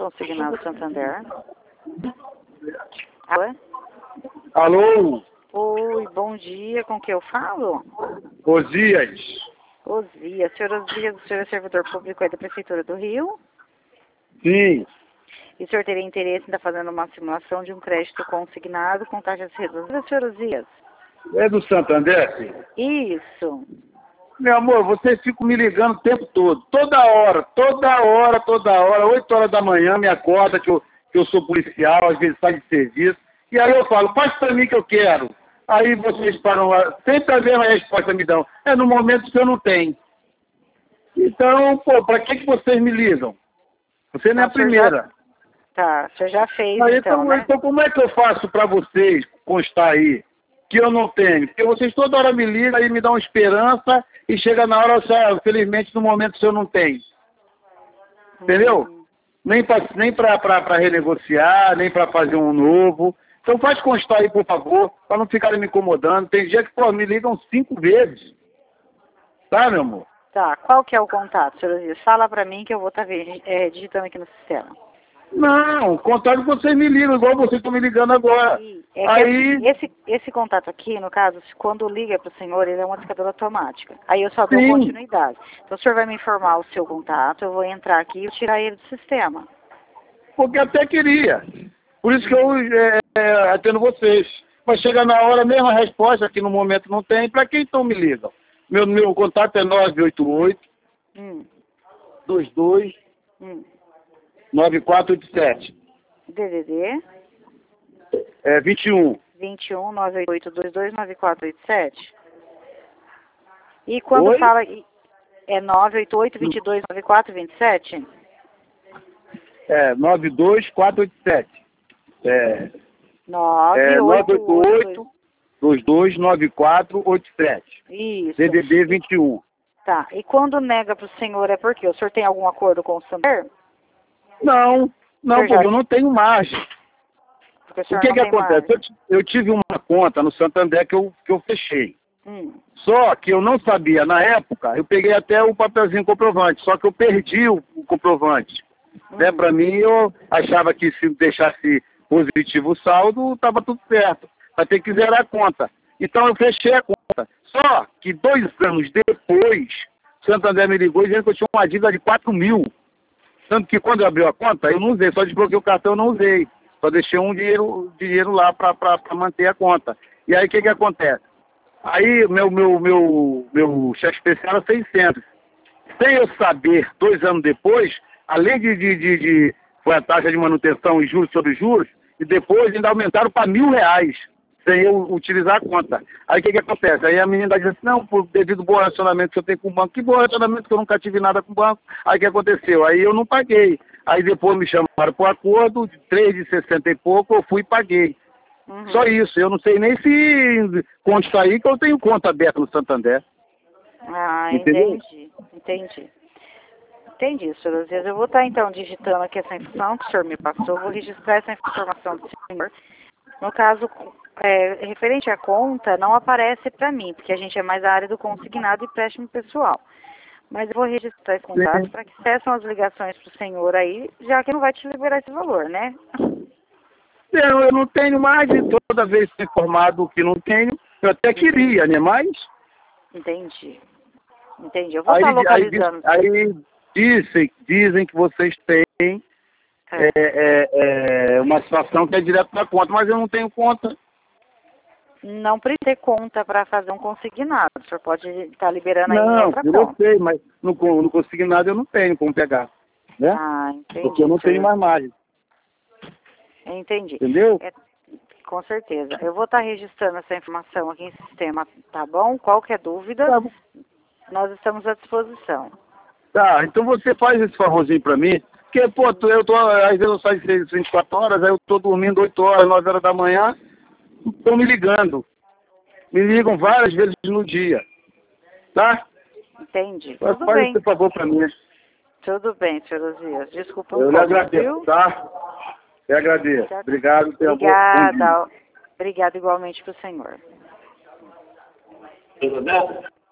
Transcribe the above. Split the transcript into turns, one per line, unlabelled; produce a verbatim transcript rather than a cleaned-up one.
Consignado Santander. Alô?
Alô?
Oi, bom dia. Com quem eu falo?
Osias.
Osias. Senhor Osias, o senhor é servidor público aí da Prefeitura do Rio?
Sim.
E o senhor teria interesse em estar fazendo uma simulação de um crédito consignado com taxas reduzidas, senhor Osias?
É do Santander, sim?
Isso.
Meu amor, vocês ficam me ligando o tempo todo. Toda hora, toda hora, toda hora. Oito horas da manhã me acorda que eu, que eu sou policial, às vezes sai de serviço. E aí eu falo, faz pra mim que eu quero. Aí vocês param lá, sempre a mesma resposta me dão. É no momento que eu não tenho. Então, pô, pra que, que vocês me ligam? Você não é a primeira.
Já... Tá, você já fez,
Aí,
então,
então,
né?
então, como é que eu faço pra vocês constar aí que eu não tenho? Porque vocês toda hora me ligam e me dão esperança e chega na hora, só, felizmente, no momento que eu não tenho. Entendeu?
Hum.
Nem pra, nem pra, pra, pra renegociar, nem pra fazer um novo. Então faz constar aí, por favor, pra não ficarem me incomodando. Tem dia que, pô, me ligam cinco vezes. Tá, meu amor?
Tá, qual que é o contato, senhor Osias? Fala pra mim que eu vou estar tá, é, digitando aqui no sistema.
Não, o contrário que vocês me ligam, igual vocês estão me ligando agora.
É
aí...
esse, esse contato aqui, no caso, quando liga para o senhor, ele é uma discadora automática. Aí eu só dou
Sim.
continuidade. Então o senhor vai me informar o seu contato, eu vou entrar aqui e tirar ele do sistema.
Porque até queria. Por isso que eu é, é, atendo vocês. Mas chega na hora, a mesma resposta, que no momento não tem. Para quem então me ligam? Meu, meu contato é nove oito oito,
Hum.
dois dois,
Hum.
nove quatro oito sete.
D D D?
É vinte e um.
vinte e um, nove oito oito, dois dois, nove quatro oito sete. E quando
Oi?
fala... É nove oito oito, dois dois, nove quatro dois sete?
É, nove dois quatro oito sete. É,
nove oito oito,
dois dois, nove quatro oito sete.
Isso.
D D D vinte e um.
Tá. E quando nega para o senhor é porque o senhor tem algum acordo com o Santander?
Não, não, porque
já...
eu não tenho margem.
Porque o,
O que que acontece?
Eu,
eu tive uma conta no Santander que eu, que eu fechei.
Hum.
Só que eu não sabia, na época, eu peguei até o papelzinho comprovante, só que eu perdi o, o comprovante.
Hum.
Né? Para mim, eu achava que se deixasse positivo o saldo, estava tudo certo. Vai ter que zerar a conta. Então eu fechei a conta. Só que dois anos depois, o Santander me ligou dizendo que eu tinha uma dívida de quatro mil. Tanto que quando eu abri a conta, eu não usei, só desbloqueei o cartão, eu não usei. Só deixei um dinheiro, dinheiro lá para manter a conta. E aí o que que acontece? Aí meu, meu, meu, meu cheque especial era seiscentos. Sem eu saber, dois anos depois, além de, de, de, de foi a taxa de manutenção e juros sobre juros, e depois ainda aumentaram para mil reais, sem eu utilizar a conta. Aí o que que acontece? Aí a menina diz assim, não, por devido ao bom relacionamento que eu tenho com o banco, que bom relacionamento que eu nunca tive nada com o banco. Aí o que aconteceu? Aí eu não paguei. Aí depois me chamaram para o acordo, de três de sessenta e pouco, eu fui e paguei. Uhum. Só isso, eu não sei nem se consta aí que eu tenho conta aberta no Santander.
Ah, Entendeu? entendi, entendi. Entendi, senhor. Às vezes eu vou estar então digitando aqui essa informação que o senhor me passou, vou registrar essa informação do senhor. No caso, é, referente à conta, não aparece para mim, porque a gente é mais a área do consignado e empréstimo pessoal. Mas eu vou registrar esse contato para que cessam as ligações para o senhor aí, já que não vai te liberar esse valor, né?
Não, eu não tenho mais, e toda vez que informado que não tenho, eu até queria, né? Mas...
Entendi. Entendi. Eu vou
aí,
estar localizando.
Aí, aí dizem, dizem que vocês têm é. É, é, é, uma situação que é direto na conta, mas eu não tenho conta.
Não precisa ter conta para fazer um consignado. O senhor pode estar liberando aí
não,
em outra
eu
conta.
Não, sei, mas no, no consignado eu não tenho como pegar. Né?
Ah, entendi.
Porque eu não tenho mais margem.
Entendi.
Entendeu?
É, com certeza. Eu vou estar registrando essa informação aqui em sistema, tá bom? Qualquer dúvida, tá, nós estamos à disposição.
Tá, então você faz esse favorzinho pra mim, porque, pô, eu tô, às vezes eu saio de vinte e quatro horas, aí eu tô dormindo oito horas, nove horas da manhã, estão me ligando. Me ligam várias vezes no dia. Tá?
Entendi.
Mas
Tudo
faz
bem.
esse favor pra mim.
Tudo bem, senhor Osias. Desculpa o
Eu lhe agradeço,
viu?
tá? Eu agradeço. Obrigado.
Obrigada. Obrigada igualmente pro senhor.
Tudo bem?